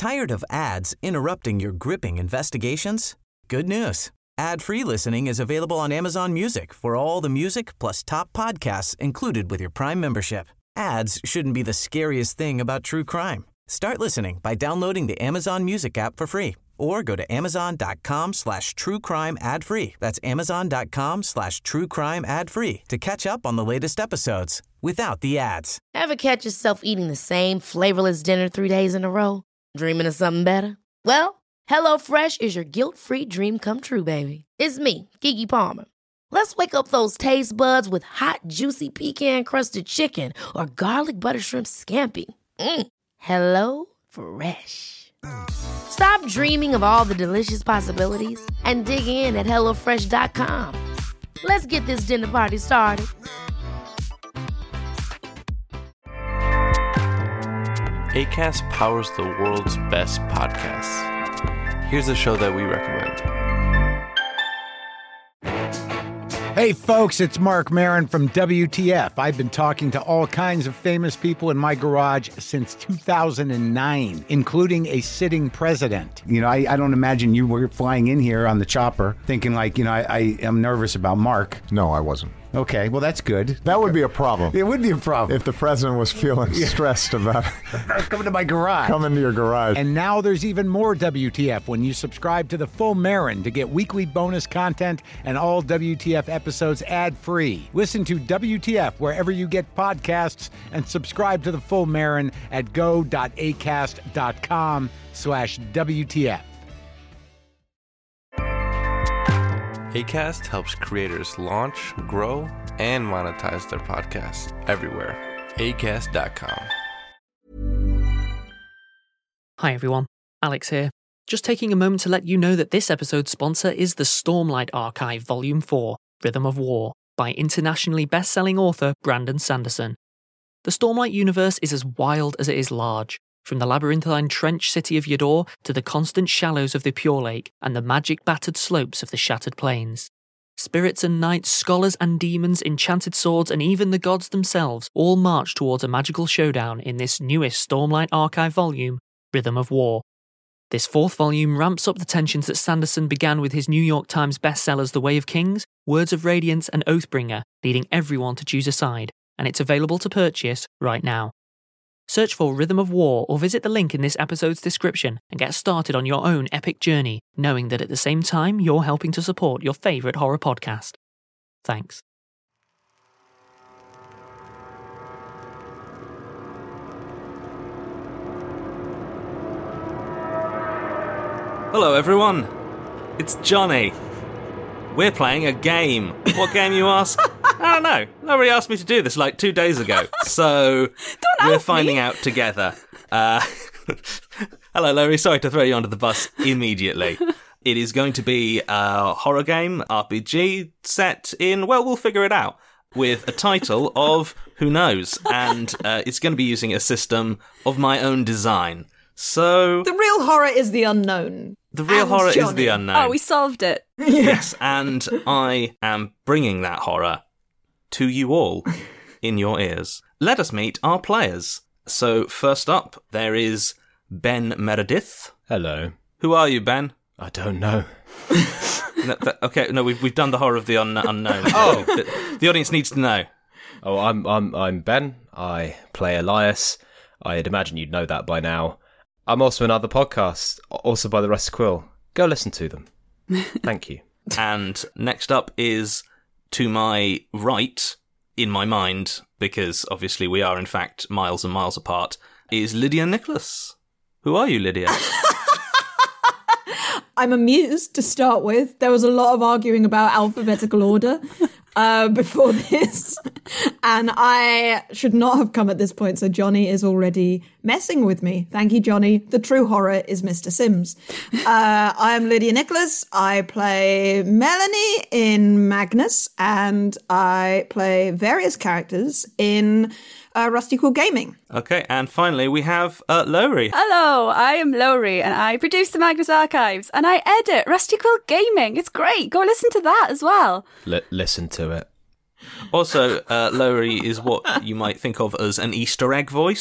Tired of ads interrupting your gripping investigations? Good news. Ad-free listening is available on Amazon Music for all the music plus top podcasts included with your Prime membership. Ads shouldn't be the scariest thing about true crime. Start listening by downloading the Amazon Music app for free or go to amazon.com/truecrime ad-free. That's amazon.com/truecrime ad-free to catch up on the latest episodes without the ads. Ever catch yourself eating the same flavorless dinner 3 days in a row? Dreaming of something better? Well, HelloFresh is your guilt-free dream come true, baby. It's me, Keke Palmer. Let's wake up those taste buds with hot, juicy pecan-crusted chicken or garlic butter shrimp scampi. Hello Fresh. Stop dreaming of all the delicious possibilities and dig in at HelloFresh.com. Let's get this dinner party started. Acast powers the world's best podcasts. Here's a show that we recommend. Hey folks, it's Mark Maron from WTF. I've been talking to all kinds of famous people in my garage since 2009, including a sitting president. You know, I don't imagine you were flying in here on the chopper thinking like, I am nervous about Mark. No, I wasn't. Okay, well, that's good. That would be a problem. It would be a problem. If the president was feeling stressed about coming to my garage. Coming to your garage. And now there's even more WTF when you subscribe to the Full Marin to get weekly bonus content and all WTF episodes ad-free. Listen to WTF wherever you get podcasts and subscribe to the Full Marin at go.acast.com/WTF. Acast helps creators launch, grow, and monetize their podcasts everywhere. Acast.com. Hi everyone, Alex here. Just taking a moment to let you know that this episode's sponsor is the Stormlight Archive Volume 4, Rhythm of War, by internationally best-selling author Brandon Sanderson. The Stormlight universe is as wild as it is large, from the labyrinthine trench city of Yador to the constant shallows of the Pure Lake and the magic-battered slopes of the Shattered Plains. Spirits and knights, scholars and demons, enchanted swords, and even the gods themselves all march towards a magical showdown in this newest Stormlight Archive volume, Rhythm of War. This fourth volume ramps up the tensions that Sanderson began with his New York Times bestsellers The Way of Kings, Words of Radiance, and Oathbringer, leading everyone to choose a side, and it's available to purchase right now. Search for Rhythm of War or visit the link in this episode's description and get started on your own epic journey, knowing that at the same time you're helping to support your favourite horror podcast. Thanks. Hello everyone, it's Johnny. We're playing a game. What game, you ask? I don't know. Nobody asked me to do this like 2 days ago. So we're finding out together. Hello, Larry. Sorry to throw you under the bus immediately. It is going to be a horror game, RPG, set in, well, we'll figure it out, with a title of Who Knows? And it's going to be using a system of my own design. So the real horror is the unknown. The real horror is the unknown. Oh, we solved it. Yes, and I am bringing that horror to you all in your ears. Let us meet our players. So first up, there is Ben Meredith. Hello. Who are you, Ben? I don't know. No, we've done the horror of the unknown. Oh, the audience needs to know. Oh, I'm Ben. I play Elias. I'd imagine you'd know that by now. I'm also in other podcasts, also by the Rusty Quill. Go listen to them. Thank you. And next up is, to my right, in my mind, because obviously we are in fact miles and miles apart, is Lydia Nicholas. Who are you, Lydia? I'm amused to start with. There was a lot of arguing about alphabetical order before this. And I should not have come at this point, so Johnny is already messing with me. Thank you, Johnny. The true horror is Mr. Sims. I am Lydia Nicholas. I play Melanie in Magnus, and I play various characters in Rusty Quill Gaming. Okay, and finally we have Lowry. Hello, I am Lowry, and I produce the Magnus Archives, and I edit Rusty Quill Gaming. It's great. Go listen to that as well. Listen to it. Also, Lowry is what you might think of as an Easter egg voice.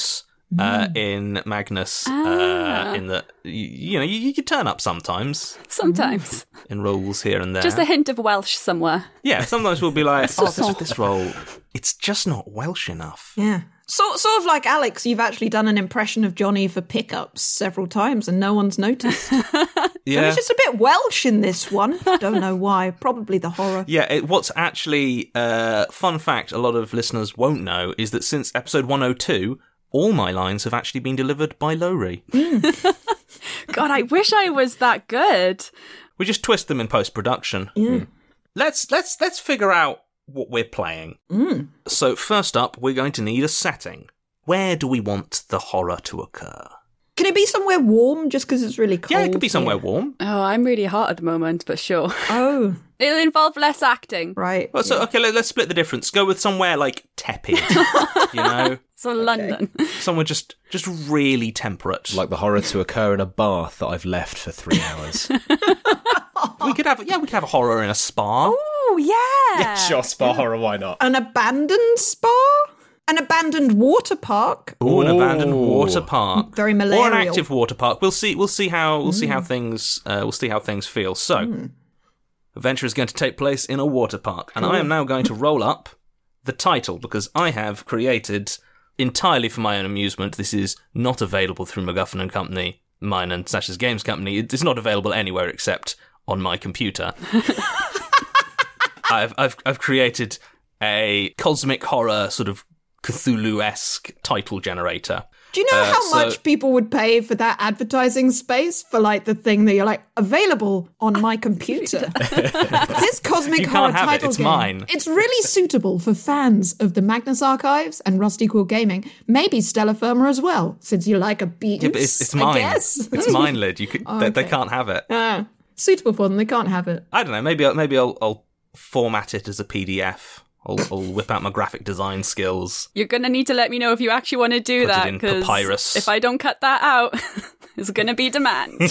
in Magnus. In that, you could turn up sometimes. Sometimes. In roles here and there. Just a hint of Welsh somewhere. Yeah, sometimes we'll be like, this role, it's just not Welsh enough. Yeah. Sort of like Alex, you've actually done an impression of Johnny for pickups several times and no one's noticed. Yeah. He's just a bit Welsh in this one. Don't know why. Probably the horror. Yeah, what's actually, fun fact a lot of listeners won't know, is that since episode 102, all my lines have actually been delivered by Lowry. God, I wish I was that good. We just twist them in post-production. Yeah. Let's figure out what we're playing. So first up, we're going to need a setting. Where do we want the horror to occur? Can it be somewhere warm just because it's really cold? Yeah, it could be somewhere warm. Oh, I'm really hot at the moment, but sure. Oh. It'll involve less acting. Right. Well, so, okay, let's split the difference. Go with somewhere, like, tepid, So London. Somewhere just really temperate. Like the horror to occur in a bath that I've left for 3 hours. we could have a horror in a spa. Oh, yeah. Yeah, sure, spa horror, why not? An abandoned spa? An abandoned water park? Oh, an abandoned water park. Very malarial. Or an active water park. We'll see how things feel. So, adventure is going to take place in a water park, and I am now going to roll up the title because I have created entirely for my own amusement. This is not available through MacGuffin and Company, mine and Sasha's Games Company. It's not available anywhere except on my computer. I've created a cosmic horror sort of Cthulhu-esque title generator. Do you know how much people would pay for that advertising space for like the thing that you're like, available on my computer? This cosmic horror title it's game, mine. It's really suitable for fans of the Magnus Archives and Rusty Quill Gaming, maybe Stella Firma as well, since you like a beat. Yeah, but it's mine. I guess. It's mine, Lid. You could, they can't have it. Suitable for them, they can't have it. I don't know. Maybe I'll format it as a PDF. I'll whip out my graphic design skills. You're going to need to let me know if you actually want to do that. Put it in papyrus. If I don't cut that out, there's going to be demand.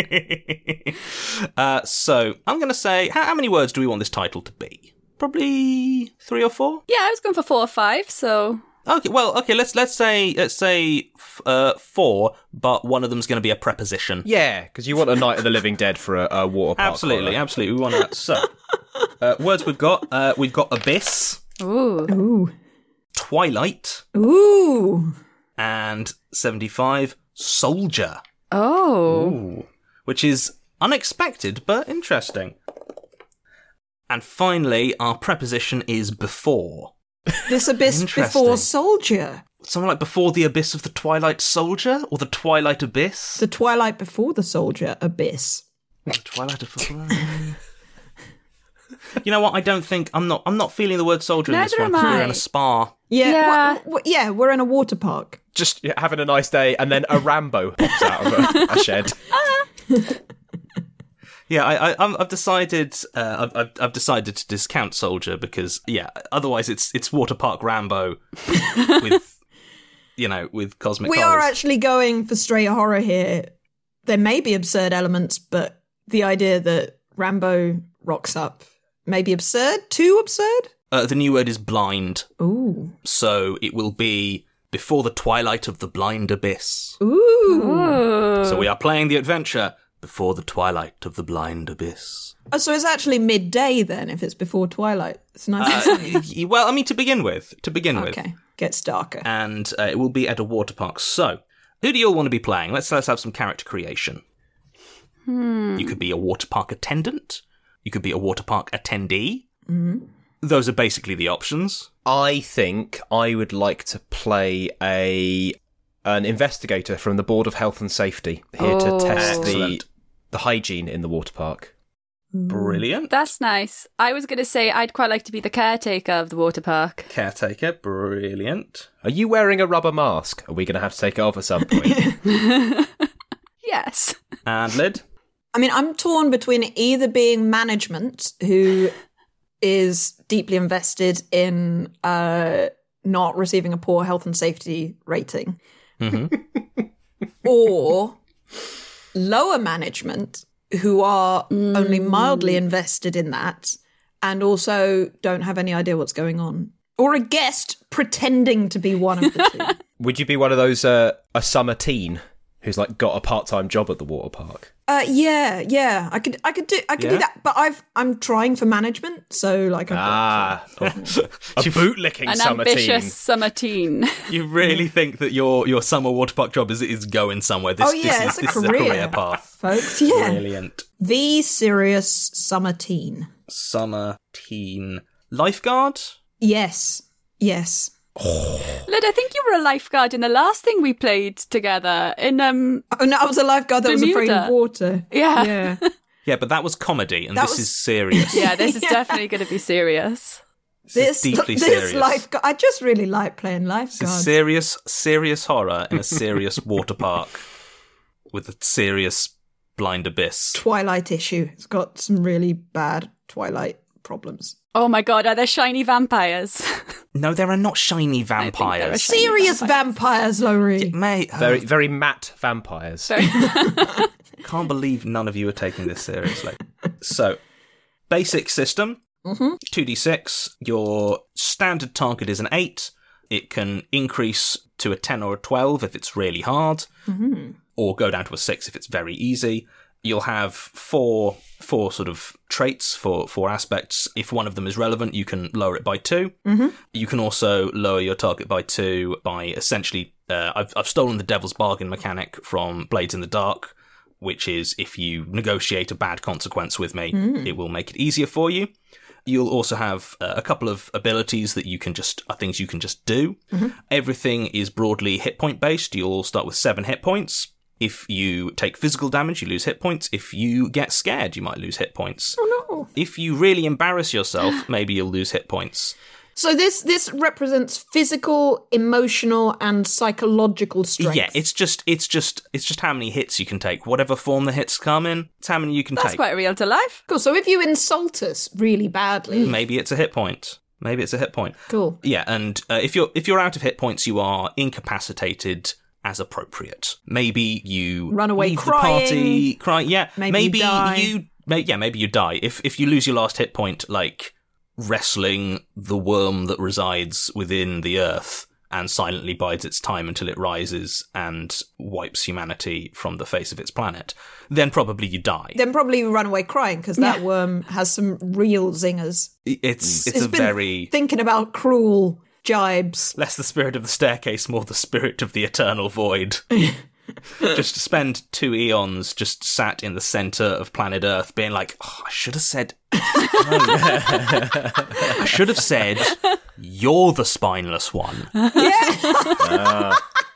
So I'm going to say, how many words do we want this title to be? Probably 3 or 4? Yeah, I was going for 4 or 5, so... Okay, let's say 4, but one of them's going to be a preposition. Yeah, because you want a Night of the Living Dead for a water park. Absolutely. We want that. So, words we've got abyss. Ooh. Twilight. Ooh. And 75 soldier. Oh. Ooh. Which is unexpected but interesting. And finally, our preposition is before. This abyss before soldier. Something like before the abyss of the Twilight Soldier, or the Twilight Abyss. The Twilight before the soldier abyss. The Twilight of. You know what? I don't think I'm not feeling the word soldier in this one because we're in a spa. Yeah, we're in a water park. Just having a nice day, and then a Rambo pops out of a shed. Yeah, I've decided I've decided to discount soldier because otherwise it's Water Park Rambo with with cosmic. We are actually going for straight horror here. There may be absurd elements, but the idea that Rambo rocks up may be absurd. Too absurd. The new word is blind. Ooh. So it will be before the twilight of the blind abyss. Ooh. So we are playing the adventure before the twilight of the blind abyss. Oh, so it's actually midday then, if it's before twilight. It's nice and sunny. Well, I mean, to begin with. Okay, gets darker. And it will be at a water park. So, who do you all want to be playing? Let's have some character creation. You could be a water park attendant. You could be a water park attendee. Mm-hmm. Those are basically the options. I think I would like to play an investigator from the Board of Health and Safety here to test the hygiene in the water park. Brilliant. That's nice. I was going to say I'd quite like to be the caretaker of the water park. Caretaker, brilliant. Are you wearing a rubber mask? Are we going to have to take it off at some point? Yes. And Lid? I mean, I'm torn between either being management, who is deeply invested in not receiving a poor health and safety rating, or lower management, who are only mildly invested in that and also don't have any idea what's going on. Or a guest pretending to be one of the two. Would you be one of those a summer teen who's like got a part-time job at the water park? Yeah. I could do that, but I'm trying for management, so like a bootlicking an summer ambitious teen. summer teen. You really think that your summer water park job is going somewhere? This is a career path, folks. Yeah, brilliant. The serious summer teen. Summer teen lifeguard. Yes. Lyd, I think you were a lifeguard in the last thing we played together in Oh no, I was a lifeguard that was afraid of water. Yeah. Yeah, but that was comedy, and this is serious. Yeah, this is definitely going to be serious. This is deeply serious. Lifeguard, I just really like playing lifeguard. This is serious horror in a serious water park with a serious blind abyss. Twilight issue. It's got some really bad Twilight problems. Oh my god, are there shiny vampires? No, there are not shiny vampires. Serious vampires, Laurie. Mate. Very, very matte vampires. Can't believe none of you are taking this seriously. So, basic system, 2d6. Your standard target is an 8. It can increase to a 10 or a 12 if it's really hard, or go down to a 6 if it's very easy. You'll have four sort of traits, four aspects. If one of them is relevant, you can lower it by 2. You can also lower your target by 2 by essentially... I've stolen the Devil's Bargain mechanic from Blades in the Dark, which is if you negotiate a bad consequence with me, it will make it easier for you. You'll also have a couple of abilities that are things you can just do. Everything is broadly hit point based. You'll start with 7 hit points. If you take physical damage, you lose hit points. If you get scared, you might lose hit points. Oh no. If you really embarrass yourself, maybe you'll lose hit points. So this represents physical, emotional, and psychological strength. Yeah, it's just how many hits you can take. Whatever form the hits come in, it's how many you can take. That's quite real to life. Cool. So if you insult us really badly, maybe it's a hit point. Cool. Yeah, and if you're out of hit points, you are incapacitated as appropriate. Maybe you run away leave crying. The party, cry. Yeah, maybe you die. Maybe you die if you lose your last hit point, like wrestling the worm that resides within the earth and silently bides its time until it rises and wipes humanity from the face of its planet. Then probably you die. Then probably you run away crying because that worm has some real zingers. It's been very thinking about cruel jibes. Less the spirit of the staircase, more the spirit of the eternal void. Just to spend 2 eons just sat in the centre of planet Earth being like, oh, I should have said... I should have said, you're the spineless one. Yeah.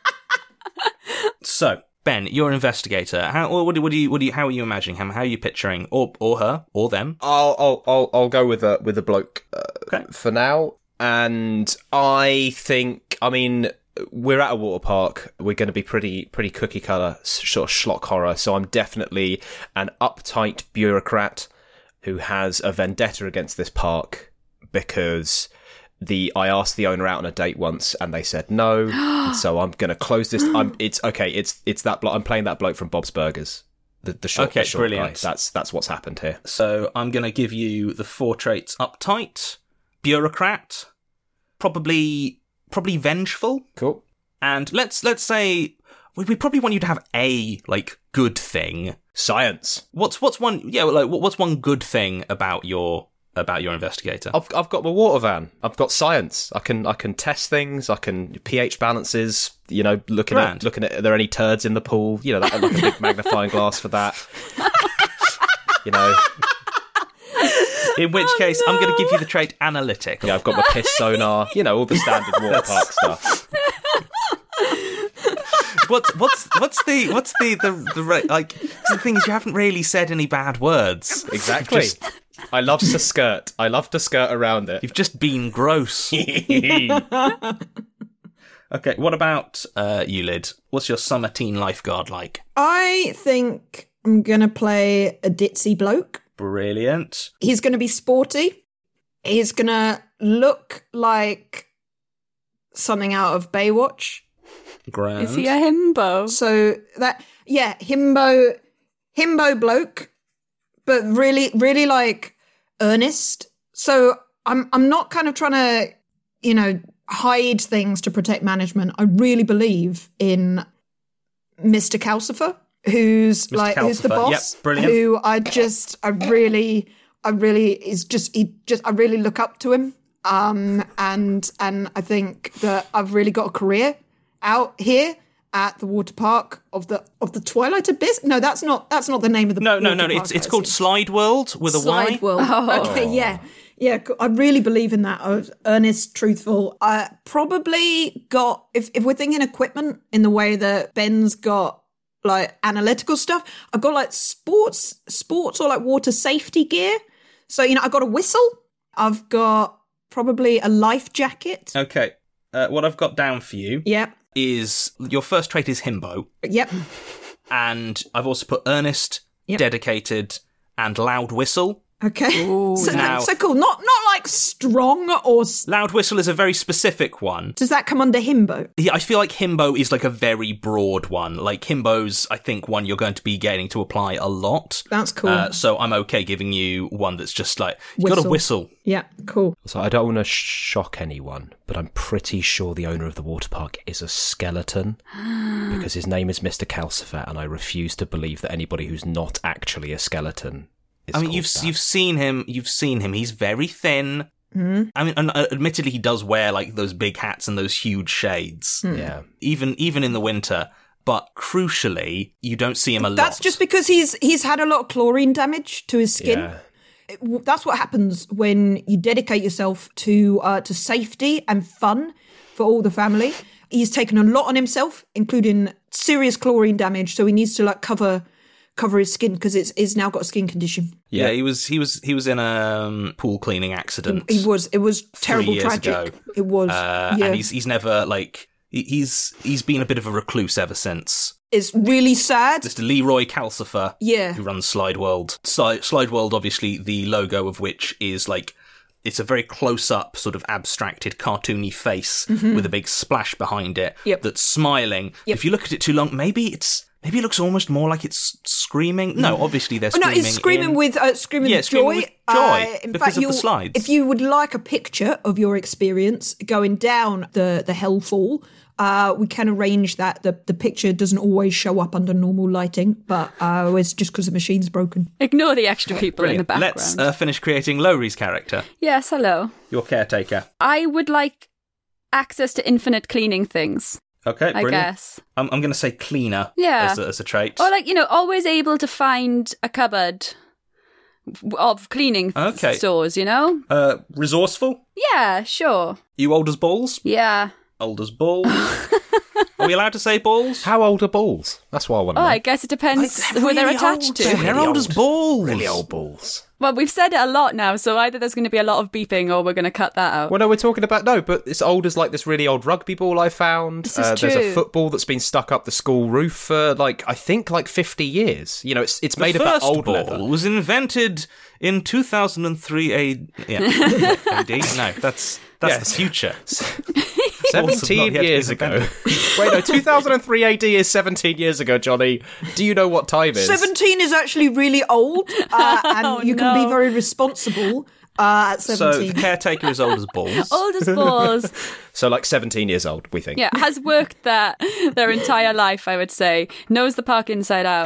So, Ben, you're an investigator. How are you imagining him? How are you picturing, or her, or them? I'll go with a bloke for now. And I think, we're at a water park. We're going to be pretty cookie cutter, sort of schlock horror. So I'm definitely an uptight bureaucrat who has a vendetta against this park because I asked the owner out on a date once and they said no. And so I'm going to close this. It's that bloke. I'm playing that bloke from Bob's Burgers. The short brilliant guy. That's what's happened here. So I'm going to give you the 4 traits: uptight, bureaucrat, probably vengeful. Cool. And let's say we probably want you to have a good thing. Science. What's one? Yeah, what's one good thing about your investigator? I've got my water van. I've got science. I can test things. I can pH balances. Looking at are there any turds in the pool? That like a big magnifying glass for that. In which case, I'm going to give you the trait analytic. Yeah, I've got my piss sonar. All the standard water park stuff. What's the thing is you haven't really said any bad words. Exactly. I love to skirt. I love to skirt around it. You've just been gross. Okay, what about you, Lyd? What's your summer teen lifeguard like? I think I'm going to play a ditzy bloke. Brilliant. He's going to be sporty. He's going to look like something out of Baywatch. Grand. Is he a himbo? So himbo bloke, but really like earnest. So I'm not kind of trying to, hide things to protect management, I really believe in Mr. Calcifer, who's the boss. Yep, brilliant. Who I really look up to him. And I think that I've really got a career out here at the water park of the Twilight Abyss. No, that's not the name of the No. park, It's called Slide World with a Y. Slide World. Okay, yeah. Yeah, I really believe in that. I was earnest, truthful. I probably got, if we're thinking equipment in the way that Ben's got like analytical stuff, I've got like sports or like water safety gear. So, I got a whistle. I've got probably a life jacket. Okay. What I've got down for you is your first trait is himbo. Yep. And I've also put earnest, dedicated, and loud whistle. Okay. Ooh, so cool. Not like strong or... Loud whistle is a very specific one. Does that come under himbo? Yeah, I feel like himbo is like a very broad one. Like himbo's, I think, one you're going to be getting to apply a lot. That's cool. So I'm okay giving you one that's just like, you got a whistle. Yeah, cool. So I don't want to shock anyone, but I'm pretty sure the owner of the water park is a skeleton because his name is Mr. Calcifer, and I refuse to believe that anybody who's not actually a skeleton... I mean, you've seen him. You've seen him. He's very thin. Mm-hmm. I mean, and admittedly, he does wear like those big hats and those huge shades. Yeah, even in the winter. But crucially, you don't see him a lot. That's just because he's had a lot of chlorine damage to his skin. Yeah. That's what happens when you dedicate yourself to safety and fun for all the family. He's taken a lot on himself, including serious chlorine damage. So he needs to like cover his skin because it's now got a skin condition. Yeah, he was in a pool cleaning accident. It was terrible, tragic. Ago. It was, and he's never like he's been a bit of a recluse ever since. It's really sad. Mr. Leroy Calcifer, yeah, who runs Slide World. Slide World, obviously, the logo of which is like. It's a very close-up, sort of abstracted, cartoony face with a big splash behind it that's smiling. Yep. If you look at it too long, maybe it looks almost more like it's screaming. No, obviously they're screaming. No, it's screaming with joy. Screaming with joy in because fact, of the slides. If you would like a picture of your experience going down the Hellfall, we can arrange that. The picture doesn't always show up under normal lighting, but it's just because the machine's broken. Ignore the extra people in the background. Let's finish creating Lowry's character. Yes, hello. Your caretaker. I would like access to infinite cleaning things. Okay, brilliant. I guess. I'm going to say cleaner as a trait. Or like, always able to find a cupboard of cleaning stores, Resourceful? Yeah, sure. You old as balls? Yeah. Old as balls? Are we allowed to say balls? How old are balls? That's what I want to know. I guess it depends who they're attached to. They're old as balls. Really old balls. Well, we've said it a lot now, so either there's going to be a lot of beeping or we're going to cut that out. Well, no, we're talking about... No, but it's old as, like, this really old rugby ball I found. This is true. There's a football that's been stuck up the school roof for, I think 50 years. It's made of that old leather. The first ball was invented in 2003 AD. No, that's the future. 17 years ago. Wait, no, 2003 AD is 17 years ago, Johnny. Do you know what time is? 17 is actually really old, and you can be very responsible at 17. So the caretaker is old as balls. Old as balls. So 17 years old, we think. Yeah, has worked their entire life, I would say. Knows the park inside out.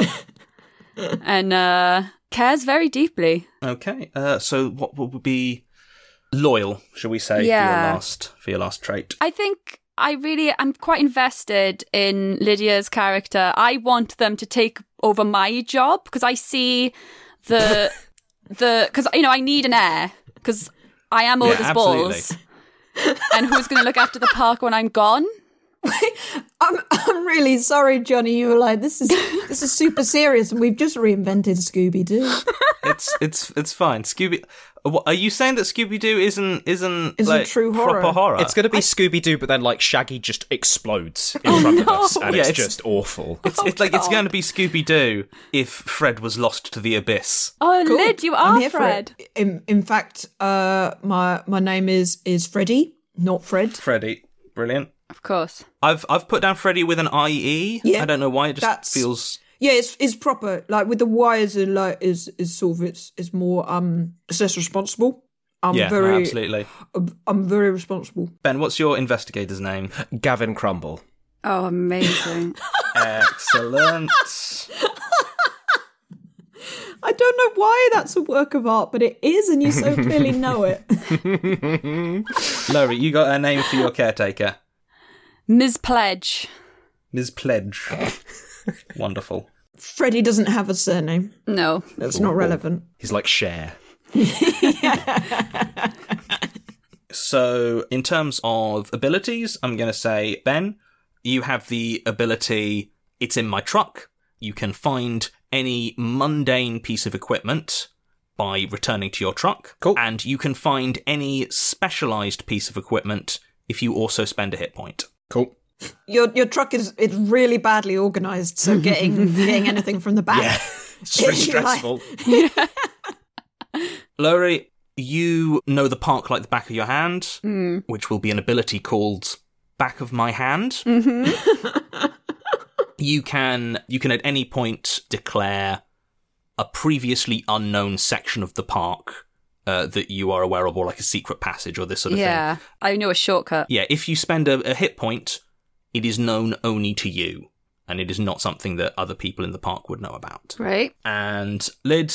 And cares very deeply. Okay, so what would be... loyal, shall we say, for your last trait? I think I'm quite invested in Lydia's character. I want them to take over my job because I see because I need an heir because I am old as balls. And who's going to look after the park when I'm gone? I'm really sorry, Johnny. You were like, this is super serious, and we've just reinvented Scooby-Doo. It's fine. Are you saying that Scooby-Doo isn't like true horror? Proper horror? It's going to be Scooby-Doo, but then Shaggy just explodes in front of us, and it's just awful. It's going to be Scooby-Doo if Fred was lost to the abyss. Oh, cool. Lyd, you are Fred. In fact, my name is Freddy, not Fred. Freddy, brilliant. Of course. I've put down Freddy with an IE. Yeah, I don't know why. It just feels. Yeah, it's proper. Like with the Y is sort of it's more it's less responsible. absolutely. I'm very responsible. Ben, what's your investigator's name? Gavin Crumble. Oh, amazing. Excellent. I don't know why that's a work of art, but it is, and you so clearly know it. Laurie, you got a name for your caretaker? Ms. Pledge. Ms. Pledge. Wonderful. Freddie doesn't have a surname. No. That's not relevant. He's like Cher. So, in terms of abilities, I'm going to say, Ben, you have the ability, it's in my truck. You can find any mundane piece of equipment by returning to your truck. Cool. And you can find any specialised piece of equipment if you also spend a hit point. Cool. Your truck is really badly organised, so getting anything from the back. Yeah, it's really stressful. Laurie, you know the park like the back of your hand, which will be an ability called Back of My Hand. Mm-hmm. You can at any point declare a previously unknown section of the park that you are aware of, or like a secret passage or this sort of thing. Yeah, I know a shortcut. Yeah, if you spend a hit point, it is known only to you, and it is not something that other people in the park would know about. Right. And Lyd,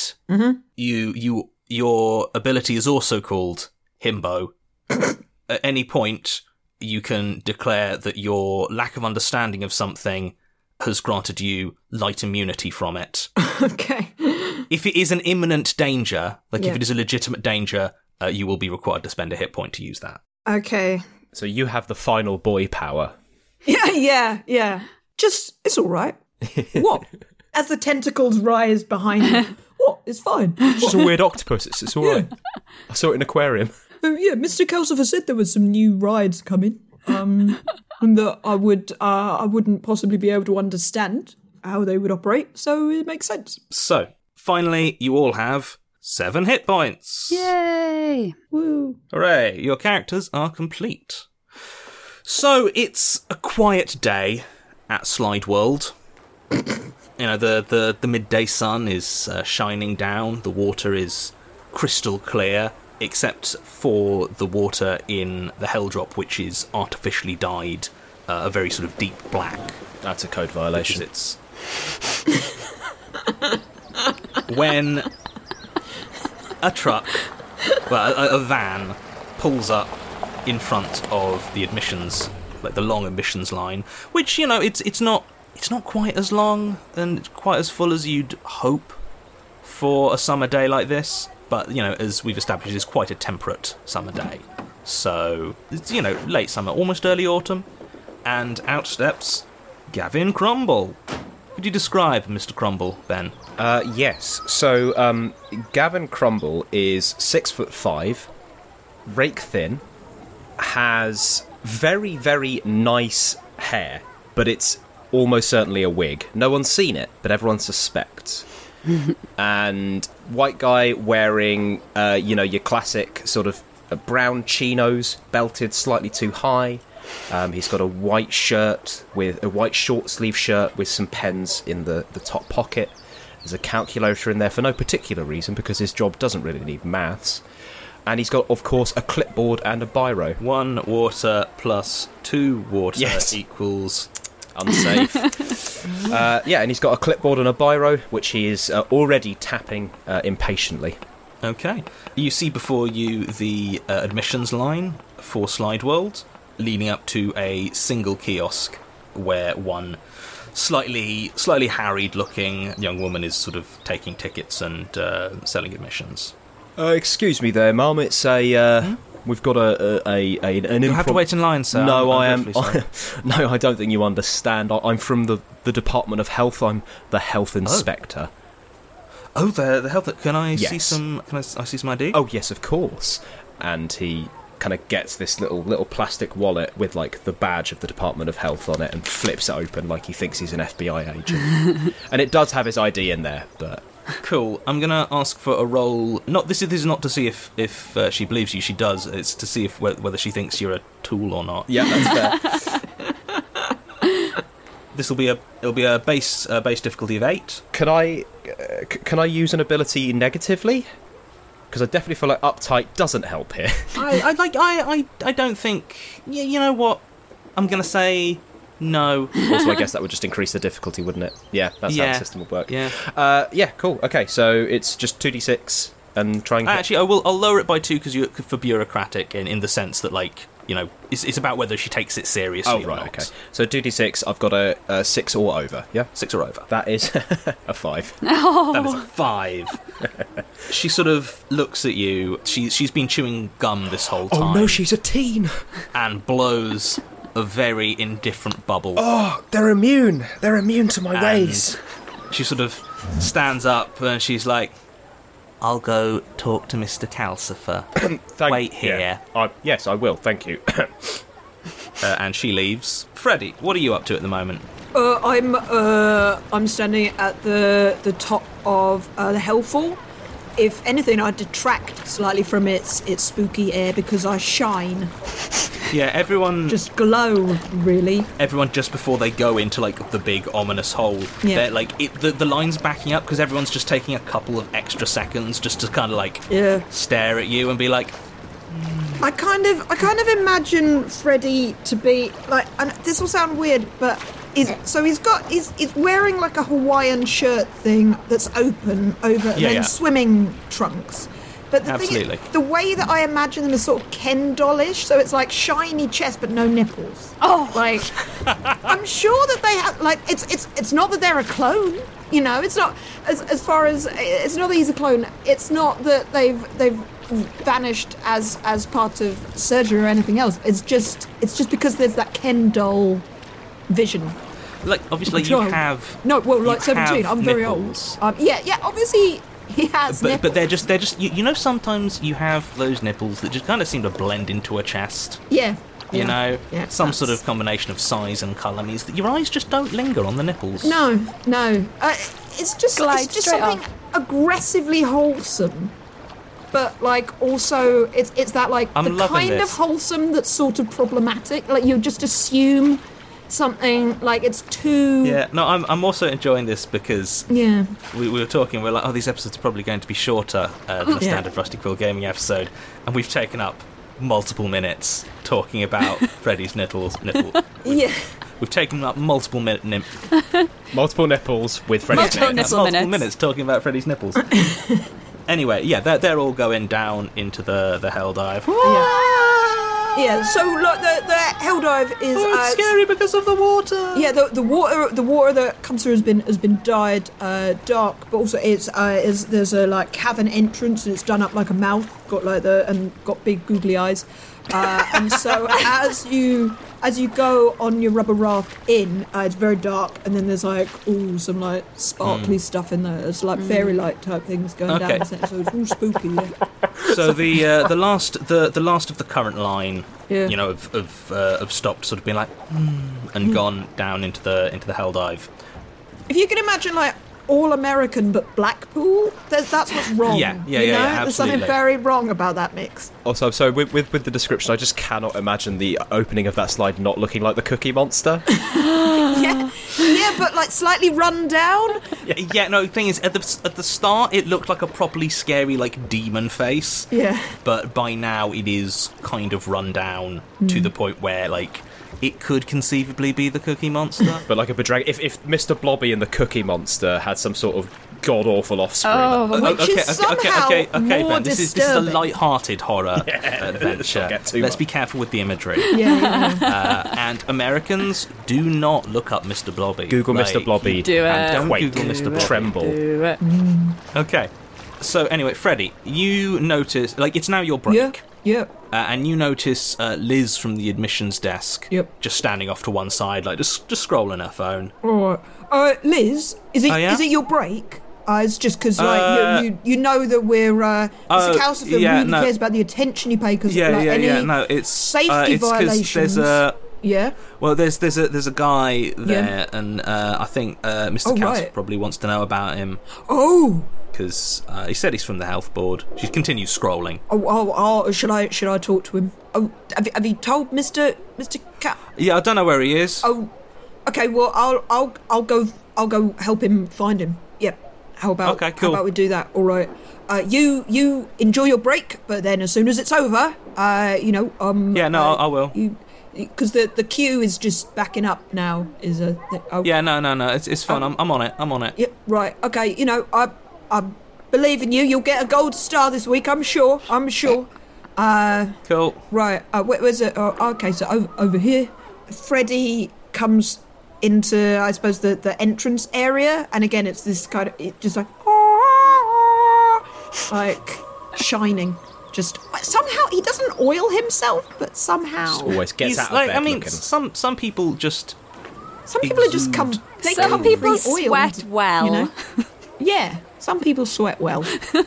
your ability is also called Himbo. At any point, you can declare that your lack of understanding of something has granted you light immunity from it. Okay. If it is an imminent danger, if it is a legitimate danger, you will be required to spend a hit point to use that. Okay. So you have the final boy power. Yeah. Just, it's all right. What? As the tentacles rise behind him. What? It's fine. It's just a weird octopus. It's all right. I saw it in an aquarium. Yeah, Mr. Calcifer said there was some new rides coming. And that I wouldn't possibly be able to understand how they would operate, so it makes sense. So, finally, you all have 7 hit points. Yay! Woo. Hooray, your characters are complete. So, it's a quiet day at Slide World. The midday sun is shining down, the water is crystal clear, except for the water in the Helldrop, which is artificially dyed a very sort of deep black. That's a code violation. It's when a truck, a van, pulls up in front of the admissions, like the long admissions line, which it's not quite as long and quite as full as you'd hope for a summer day like this. But, as we've established, it's quite a temperate summer day. So, it's, late summer, almost early autumn. And out steps Gavin Crumble. Could you describe Mr. Crumble, Ben? Yes. So, Gavin Crumble is 6'5", rake thin, has very, very nice hair, but it's almost certainly a wig. No one's seen it, but everyone suspects. And white guy wearing, your classic sort of brown chinos, belted slightly too high. He's got a white shirt with a white short sleeve shirt with some pens in the top pocket. There's a calculator in there for no particular reason because his job doesn't really need maths. And he's got, of course, a clipboard and a biro. 1 water plus 2 water equals... unsafe. And he's got a clipboard and a biro, which he is already tapping impatiently. Okay. You see before you the admissions line for Slide World, leading up to a single kiosk where one slightly harried-looking young woman is sort of taking tickets and selling admissions. Excuse me there, Mum. It's a... We've got an You have to wait in line, sir. No, no, I don't think you understand. I'm from the Department of Health. I'm the health inspector. Oh, the health. Can I Yes. see some? Can I see some ID? Oh, yes, of course. And he kind of gets this little plastic wallet with like the badge of the Department of Health on it and flips it open like he thinks he's an FBI agent. And it does have his ID in there, but. Cool. I'm gonna ask for a roll. This is not to see if she believes you. She does. It's to see if whether she thinks you're a tool or not. Yeah, that's fair. It'll be a base difficulty of 8. Can I use an ability negatively? Because I definitely feel like uptight doesn't help here. I don't think. Yeah, you know what? I'm gonna say no. Also, I guess that would just increase the difficulty, wouldn't it? Yeah, that's how the system would work. Yeah. Yeah. Cool. Okay, so it's just 2d6 and try and. Actually, I'll lower it by 2 because for bureaucratic in the sense that it's about whether she takes it seriously. Oh right. Okay. So 2d6. I've got a 6 or over. Yeah. 6 or over. That is a 5. That is a 5. She sort of looks at you. She's been chewing gum this whole time. Oh no, she's a teen. And blows a very indifferent bubble. Oh, they're immune. They're immune to my ways. She sort of stands up and she's like, I'll go talk to Mr. Calcifer. Wait here. Yeah. Yes, I will. Thank you. And she leaves. Freddie, what are you up to at the moment? I'm standing at the top of the Hellfall. If anything, I detract slightly from its spooky air because I shine. Yeah, everyone just glow, really. Everyone just before they go into the big ominous hole, they're the line's backing up because everyone's just taking a couple of extra seconds just to kind of stare at you and be like. I kind of imagine Freddie to be and this will sound weird, but he's wearing like a Hawaiian shirt thing that's open over and then swimming trunks. But the thing is, the way that I imagine them is sort of Ken dollish, so it's like shiny chest but no nipples. Oh, I'm sure that they have it's not that they're a clone, It's not as far as it's not that he's a clone. It's not that they've vanished as part of surgery or anything else. It's just because there's that Ken doll vision. Obviously you have 17. I'm very old. Obviously. He has nipples. But they're just sometimes you have those nipples that just kind of seem to blend into a chest. Yeah. Some sort of combination of size and colour means that your eyes just don't linger on the nipples. No. It's just something aggressively wholesome. But also it's that the kind of wholesome that's sort of problematic. You just assume something it's too. Yeah, no, I'm also enjoying this because we were talking. We're like, these episodes are probably going to be shorter than the standard Rusty Quill Gaming episode, and we've taken up multiple minutes talking about Freddie's nipple. Yeah. We've taken up multiple multiple nipples with Freddie's nipples. Multiple minutes talking about Freddie's nipples. Anyway, they're all going down into the hell dive. Yeah, so the hell dive is it's scary because of the water. Yeah, the water that comes through has been dyed dark, but also there's a cavern entrance and it's done up like a mouth, got big googly eyes, and so as you go on your rubber raft in, it's very dark, and then there's some sparkly stuff in there. It's fairy light type things going down, so it's all spooky. Yeah. So the last of the current line, have stopped, sort of being and gone down into the hell dive. If you can imagine all American but Blackpool, that's what's wrong. Yeah, There's something very wrong about that mix. Also, so with the description, I just cannot imagine the opening of that slide not looking like the Cookie Monster. Yeah, but slightly run down. Yeah. No, the thing is, at the start, it looked like a properly scary demon face. Yeah. But by now, it is kind of run down to the point where it could conceivably be the Cookie Monster. But a bedrag. If Mr. Blobby and the Cookie Monster had some sort of god-awful offspring. Okay, Ben. This is a light-hearted horror adventure. Let's be careful with the imagery. And Americans, do not look up Mr. Blobby. Google Mr. Blobby. Do it. And don't Google Mr. Blobby. Tremble. Do it. Okay. So anyway, Freddie, you notice, it's now your break. Yeah. And you notice Liz from the admissions desk just standing off to one side, just scrolling her phone. All right. Liz, is it your break? It's just because you know that we're Mr. Calcifer really cares about the attention you pay because it's safety violations. There's a guy there, and I think Mr. Calcifer probably wants to know about him. Oh. Because he said he's from the health board. She continues scrolling. Should I talk to him? Oh, have you told Mr. Cat? Yeah, I don't know where he is. Oh, okay. Well, I'll go help him find him. Yep. How about Okay, cool. How about we do that? All right. You enjoy your break, but then as soon as it's over, Yeah, no, I will. Because the queue is just backing up now. Yeah, no, it's fun. I'm on it. Yeah, right. Okay. I believe in you. You'll get a gold star this week. I'm sure. Cool. Right. Where's it? Okay. So over here, Freddy comes into, I suppose, the entrance area, and again, it's this kind of just like shining. Just somehow he doesn't oil himself, but somehow always gets out of bed. I mean, looking. some people just. Some people are just come. Some people sweat well. You know? Yeah, some people sweat well.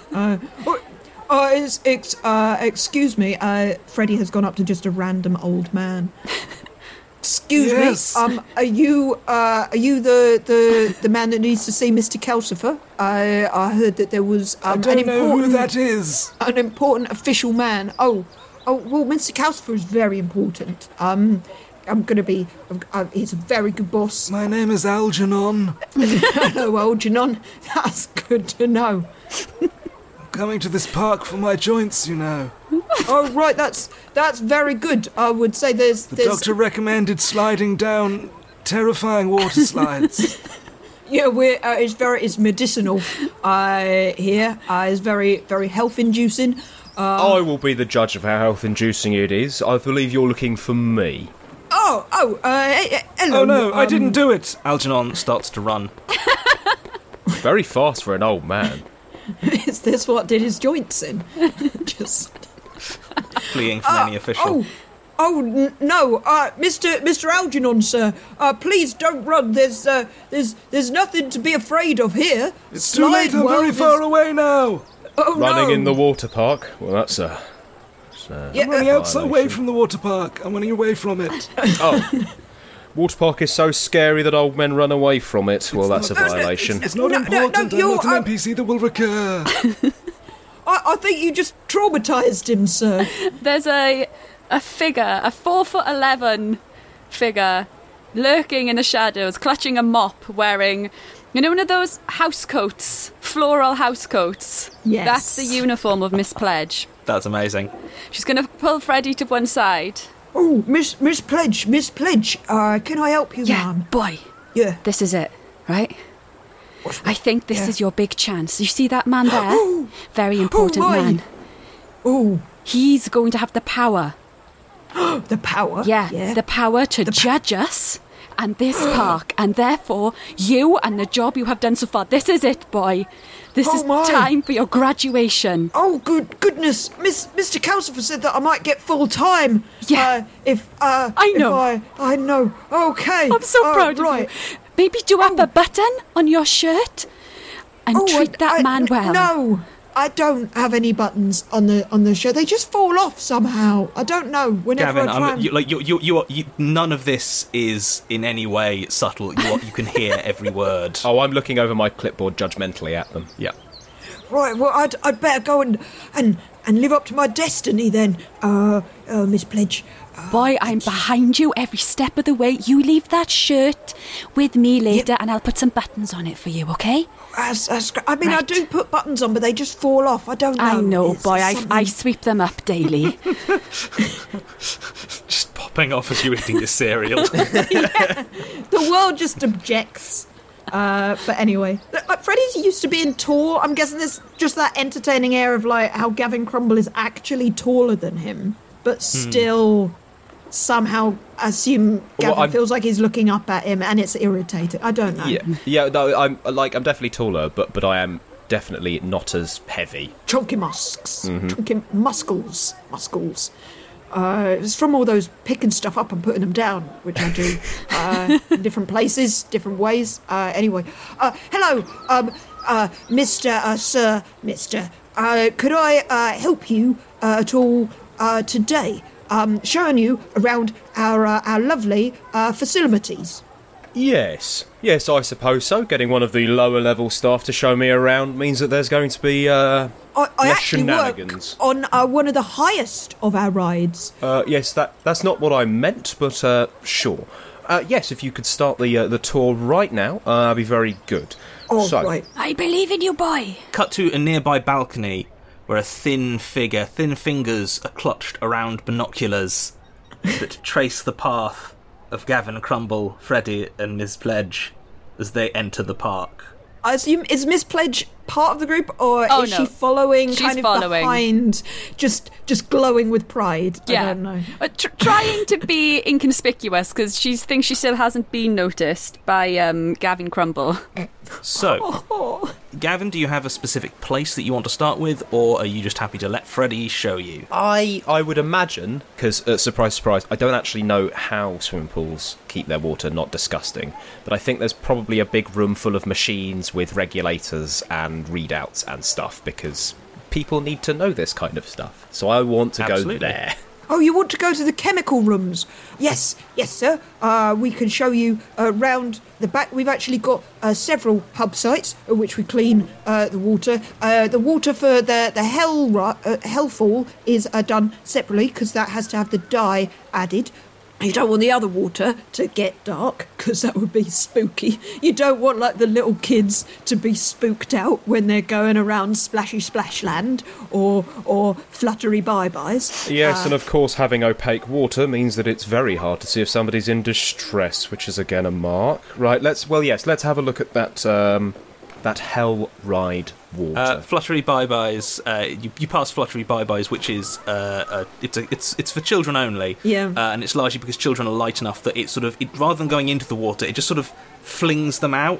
Excuse me. Freddie has gone up to just a random old man. Excuse me. Are you the man that needs to see Mr. Calcifer? I heard that there was I don't know who that is. An important official man. Oh, well, Mr. Calcifer is very important. He's a very good boss. My name is Algernon. Hello, Algernon. That's good to know. Coming to this park for my joints, you know. Oh, right, that's very good. I would say there's... The doctor recommended sliding down terrifying water slides. Yeah, it's medicinal here. It's very, very health-inducing. I will be the judge of how health-inducing it is. I believe you're looking for me. Hello. Oh, no, I didn't do it. Algernon starts to run. Very fast for an old man. Is this what did his joints in? Just fleeing from any official. No, Mr. Algernon, sir. Please don't run. There's nothing to be afraid of here. It's too late. I'm very far away now. Oh, Running no. in the water park? Well, that's a I'm running away from the water park. I'm running away from it. Oh. Water park is so scary that old men run away from it. Well, that's a violation. It's not important. I'm not an NPC that will recur. I think you just traumatised him, sir. There's a figure, a 4'11" figure, lurking in the shadows, clutching a mop, wearing, one of those house coats, floral house coats. Yes. That's the uniform of Miss Pledge. That's amazing. She's going to pull Freddie to one side. Oh, Miss Pledge, can I help you, ma'am? Boy. Yeah. This is it, right? I think this is your big chance. You see that man there? Very important man. Oh. He's going to have the power. The power? Yeah, the power to judge us and this park, and therefore you and the job you have done so far. This is it, boy. This is time for your graduation. Oh, goodness. Mr. Calcifer said that I might get full time. Yeah. I know. I know. Okay. I'm so proud of you. Maybe do up a button on your shirt and treat that man well. No, I don't have any buttons on the shirt. They just fall off somehow. I don't know. Whenever Gavin, none of this is in any way subtle. You can hear every word. Oh, I'm looking over my clipboard judgmentally at them. Yeah. Right. Well, I'd better go and live up to my destiny then, Miss Pledge. Boy, I'm behind you every step of the way. You leave that shirt with me later, and I'll put some buttons on it for you, okay? That's great. I mean, right. I do put buttons on, but they just fall off. I don't know. I know, boy. I sweep them up daily. Just popping off as you're eating your cereal. Yeah. The world just objects. But anyway, Freddie's used to being tall. I'm guessing there's just that entertaining air of like how Gavin Crumble is actually taller than him, but still somehow assume Gavin feels like he's looking up at him, and it's irritating. I don't know. Yeah. No, I'm definitely taller, but I am definitely not as heavy. Chunky chunky muscles. It's from all those picking stuff up and putting them down, which I do in different places, different ways. Anyway, hello, Mister. Could I help you at all today? Showing you around our lovely facilities. Yes, I suppose so. Getting one of the lower level staff to show me around means that there's going to be I less actually shenanigans. Work on one of the highest of our rides. Yes, that's not what I meant, but sure. Yes, if you could start the tour right now, that'd be very good. Oh, So- right. I believe in you, boy. Cut to a nearby balcony where a thin fingers are clutched around binoculars that trace the path of Gavin Crumble, Freddie, and Ms. Pledge as they enter the park. I assume, is Miss Pledge part of the group, or Oh, is no. she following, She's kind of following. behind, just glowing with pride? Yeah. I don't know. Trying to be inconspicuous because she thinks she still hasn't been noticed by Gavin Crumble. So, Oh. Gavin, do you have a specific place that you want to start with, or are you just happy to let Freddie show you? I would imagine, because, surprise, surprise, I don't actually know how swimming pools keep their water not disgusting, but I think there's probably a big room full of machines with regulators and readouts and stuff, because people need to know this kind of stuff. So I want to Absolutely. go there. Oh, you want to go to the chemical rooms? Yes, sir. We can show you around the back. We've actually got several hub sites at which we clean the water. The water for the Hellfall is done separately because that has to have the dye added. You don't want the other water to get dark because that would be spooky. You don't want like the little kids to be spooked out when they're going around Splashy Splashland or Fluttery Bye-Byes. Yes, and of course having opaque water means that it's very hard to see if somebody's in distress, which is again a mark. Right, let's have a look at that Hell Ride water. Fluttery Bye-Byes, you pass Fluttery Bye-Byes, which is it's for children only. Yeah. And it's largely because children are light enough that it rather than going into the water, it just sort of flings them out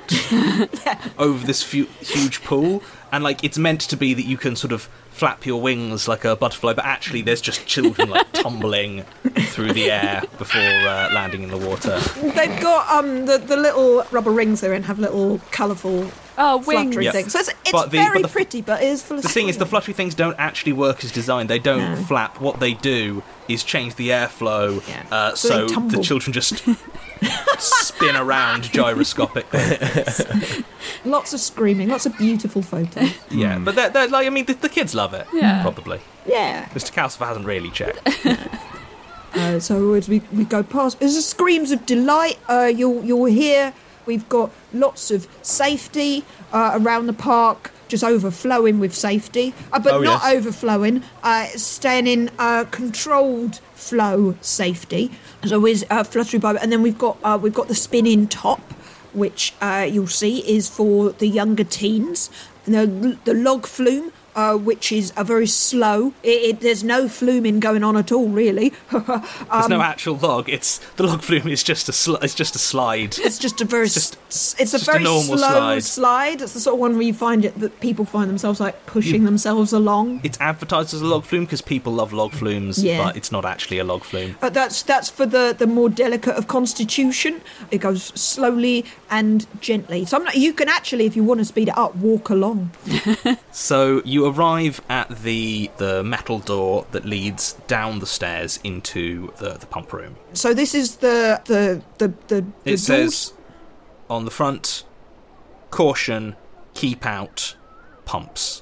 over this huge pool. And like it's meant to be that you can sort of flap your wings like a butterfly, but actually there's just children like tumbling through the air before landing in the water. They've got the little rubber rings they're in have little colourful wings. fluttery Yeah. things. So it's But very the pretty, but it is full of The thing is, the screaming. fluttery things don't actually work as designed. They don't flap. What they do is change the airflow, So so they tumble. the children just spin around gyroscopically. Lots of screaming, lots of beautiful photos. Yeah, but they're like, I mean, the kids love it. Yeah. Probably. Yeah. Mr. Calcifer hasn't really checked. So as we go past, there's screams of delight. You'll hear. We've got lots of safety around the park, just overflowing with safety, but Oh, not yes. overflowing. Staying in controlled flow safety. So with Fluttery Bye, and then we've got the spinning top, which you'll see is for the younger teens. And the log flume. Which is a very slow. There's no fluming going on at all, really. There's no actual log. The log flume is just a slide. It's just a very it's a very normal slow slide. It's the sort of one where you find it that people find themselves like pushing themselves along. It's advertised as a log flume because people love log flumes, Yeah. but it's not actually a log flume. That's for the more delicate of constitution. It goes slowly and gently. So you can actually, if you want to speed it up, walk along. So you arrive at the metal door that leads down the stairs into the pump room. So this is the It doors. says on the front, caution, keep out, pumps.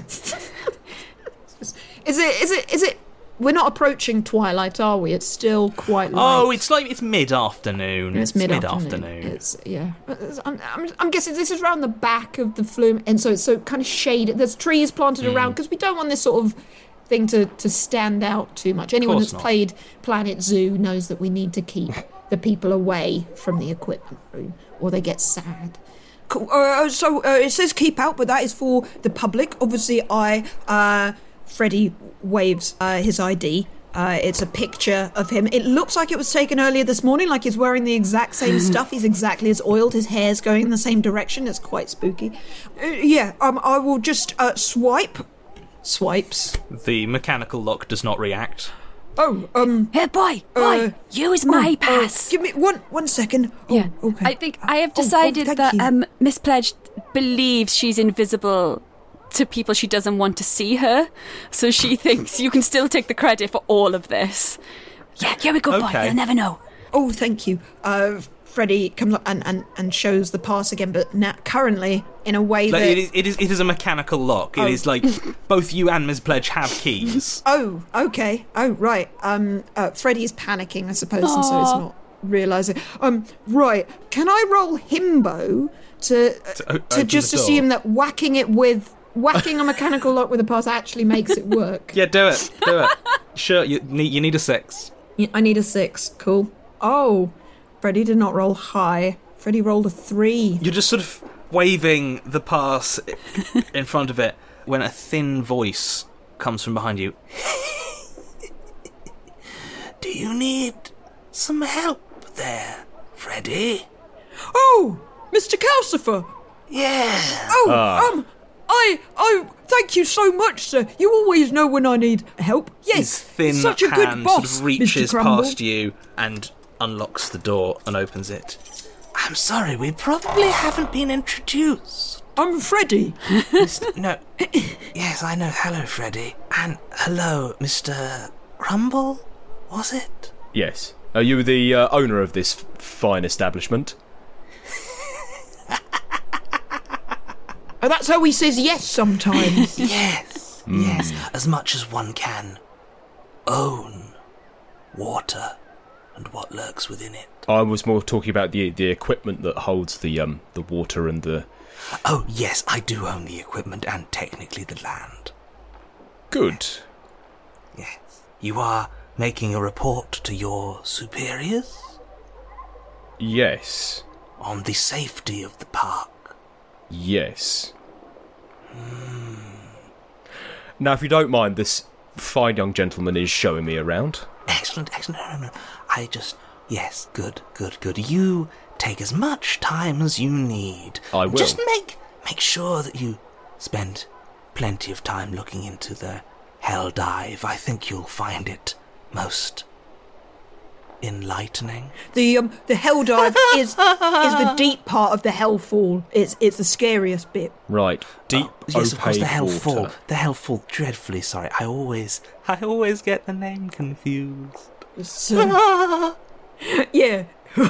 Is it? We're not approaching twilight, are we? It's still quite light. Oh, it's mid-afternoon. It's mid-afternoon. I'm guessing this is around the back of the flume, and so it's so kind of shaded. There's trees planted around because we don't want this sort of thing to stand out too much. Anyone course that's not. played Planet Zoo knows that we need to keep the people away from the equipment room, or they get sad. Cool. So it says keep out, but that is for the public. Obviously, Freddie waves his ID. It's a picture of him. It looks like it was taken earlier this morning, like he's wearing the exact same stuff. He's exactly as oiled. His hair's going in the same direction. It's quite spooky. I will just swipe. Swipes. The mechanical lock does not react. Hey, boy, use my pass. Give me one second. Yeah. Okay. I think I have decided thank that you. Miss Pledge believes she's invisible to people she doesn't want to see her, so she thinks you can still take the credit for all of this. Yeah, you're a good boy. Okay. You'll never know. Oh, thank you. Freddie comes up and shows the pass again, but now currently in a way Like, that... it is a mechanical lock. It is like both you and Ms. Pledge have keys. Oh, okay. Oh, right. Freddie is panicking, I suppose, and so it's not realising. Right, can I roll himbo to just assume that whacking a mechanical lock with a pass actually makes it work? Yeah, do it. Sure, you need a 6. I need a 6. Cool. Oh, Freddie did not roll high. Freddie rolled a 3. You're just sort of waving the pass in front of it when a thin voice comes from behind you. Do you need some help there, Freddie? Oh, Mr. Calcifer. Yeah. I thank you so much, sir. You always know when I need help. Yes, his thin such a good hand boss, sort of reaches Mr. Crumble. past you and unlocks the door and opens it. I'm sorry, we probably haven't been introduced. I'm Freddie. No. Yes, I know. Hello, Freddie. And hello, Mr. Crumble, was it? Yes. Are you the owner of this fine establishment? Oh, that's how he says yes sometimes. Yes, yes. As much as one can own water and what lurks within it. I was more talking about the equipment that holds the water and the... Oh, yes, I do own the equipment and technically the land. Good. Yes. You are making a report to your superiors? Yes. On the safety of the park? Yes. Now, if you don't mind, this fine young gentleman is showing me around. Excellent. No. Yes, good. You take as much time as you need. I will. Just make sure that you spend plenty of time looking into the Hell Dive. I think you'll find it most enlightening. The Hell Dive is the deep part of the Hellfall. It's the scariest bit. Right. Deep. Yes, of course, the Hellfall. Water. The Hellfall. Dreadfully sorry. I always get the name confused. So, yeah.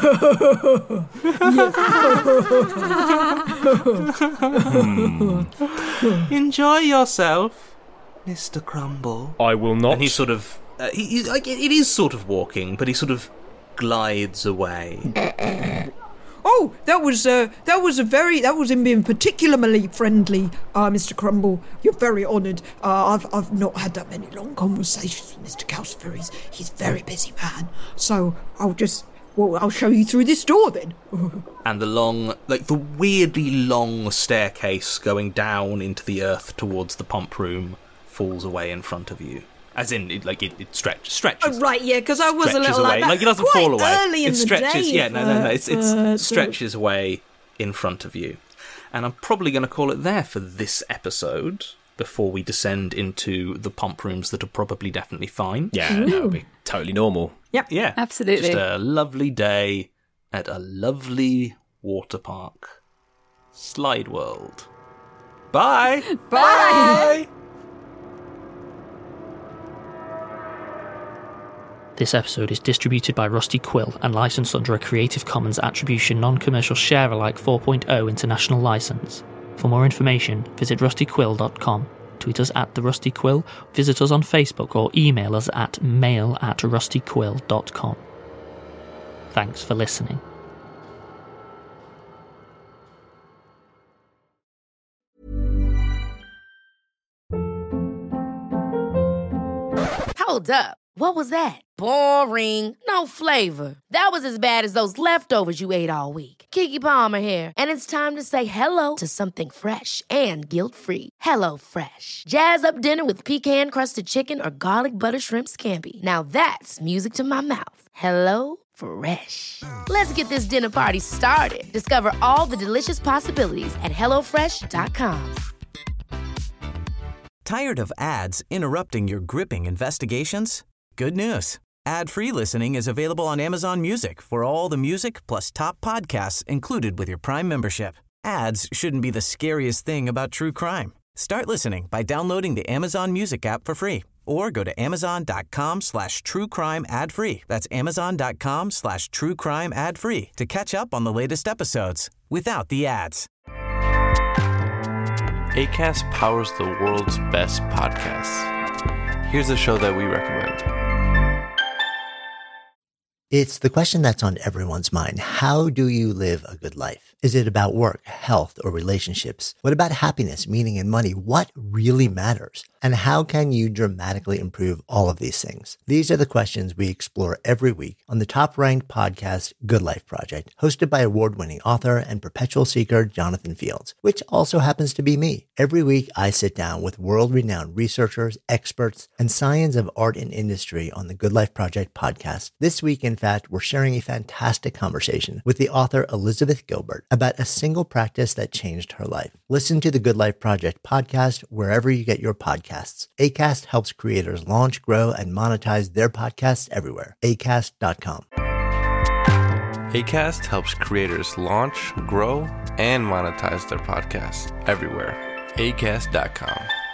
Enjoy yourself, Mr. Crumble. I will not. And he sort of... it is sort of walking, but he sort of glides away. Oh, that was him being particularly friendly, Mr. Crumble. You're very honoured. I've not had that many long conversations with Mr. Calcifer. He's a very busy man. So I'll show you through this door then. And the weirdly long staircase going down into the earth towards the pump room falls away in front of you. As in, it stretches. Oh, right, yeah, because I was a little away. like that. It doesn't fall away. Early in it stretches. The day Yeah, no. It stretches away in front of you. And I'm probably going to call it there for this episode before we descend into the pump rooms that are probably definitely fine. Yeah, that'll be totally normal. Yep. Yeah, absolutely. Just a lovely day at a lovely water park. Slide World. Bye. Bye. This episode is distributed by Rusty Quill and licensed under a Creative Commons Attribution Non-Commercial Share-alike 4.0 international license. For more information, visit rustyquill.com, tweet us at @TheRustyQuill, visit us on Facebook or email us at mail@rustyquill.com. Thanks for listening. Hold up. What was that? Boring. No flavor. That was as bad as those leftovers you ate all week. Keke Palmer here, and it's time to say hello to something fresh and guilt-free. Hello Fresh. Jazz up dinner with pecan-crusted chicken or garlic butter shrimp scampi. Now that's music to my mouth. Hello Fresh. Let's get this dinner party started. Discover all the delicious possibilities at HelloFresh.com. Tired of ads interrupting your gripping investigations? Good news. Ad-free listening is available on Amazon Music for all the music plus top podcasts included with your Prime membership. Ads shouldn't be the scariest thing about true crime. Start listening by downloading the Amazon Music app for free or go to amazon.com/truecrime ad-free. That's amazon.com/truecrime ad-free to catch up on the latest episodes without the ads. Acast powers the world's best podcasts. Here's a show that we recommend. It's the question that's on everyone's mind. How do you live a good life? Is it about work, health, or relationships? What about happiness, meaning, and money? What really matters? And how can you dramatically improve all of these things? These are the questions we explore every week on the top-ranked podcast Good Life Project, hosted by award-winning author and perpetual seeker Jonathan Fields, which also happens to be me. Every week, I sit down with world-renowned researchers, experts, and science of art and industry on the Good Life Project podcast. This week, in fact, we're sharing a fantastic conversation with the author Elizabeth Gilbert about a single practice that changed her life. Listen to the Good Life Project podcast wherever you get your podcasts. Acast helps creators launch, grow, and monetize their podcasts everywhere. Acast.com. Acast helps creators launch, grow, and monetize their podcasts everywhere. Acast.com.